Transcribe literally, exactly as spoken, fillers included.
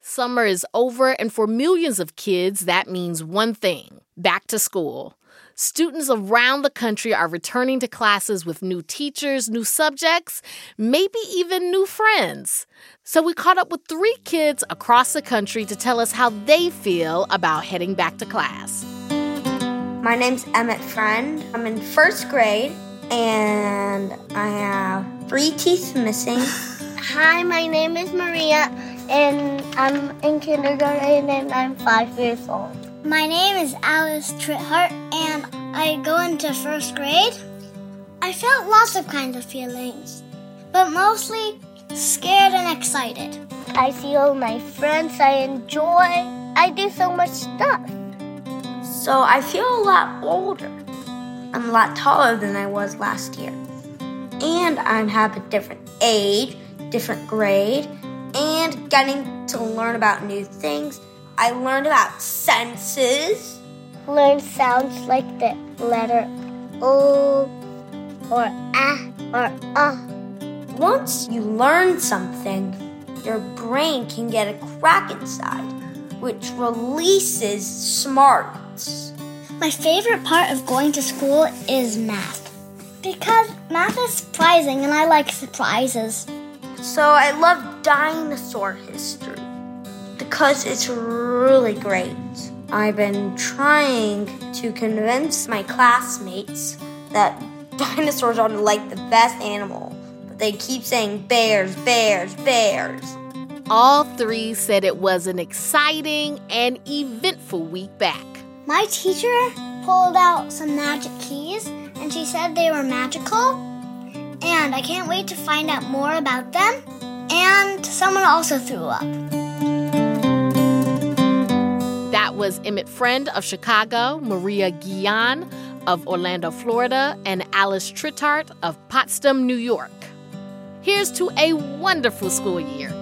Summer is over, and for millions of kids, that means one thing: back to school. Students around the country are returning to classes with new teachers, new subjects, maybe even new friends. So we caught up with three kids across the country to tell us how they feel about heading back to class. My name's Emmett Friend. I'm in first grade, and I have three teeth missing. Hi, my name is Maria, and I'm in kindergarten, and I'm five years old. My name is Alice Trithart, and I go into first grade. I felt lots of kinds of feelings, but mostly scared and excited. I see all my friends, I enjoy, I do so much stuff. So I feel a lot older. I'm a lot taller than I was last year. And I have a different age, different grade, and getting to learn about new things. I learned about senses. Learn sounds like the letter O or A or Uh. Once you learn something, your brain can get a crack inside, which releases smarts. My favorite part of going to school is math, because math is surprising and I like surprises. So I love dinosaur history because it's really great. I've been trying to convince my classmates that dinosaurs are like the best animal, but they keep saying bears, bears, bears. All three said it was an exciting and eventful week back. My teacher pulled out some magic keys, and she said they were magical, and I can't wait to find out more about them. And someone also threw up. That was Emmett Friend of Chicago, Maria Guillen of Orlando, Florida, and Alice Trithart of Potsdam, New York. Here's to a wonderful school year.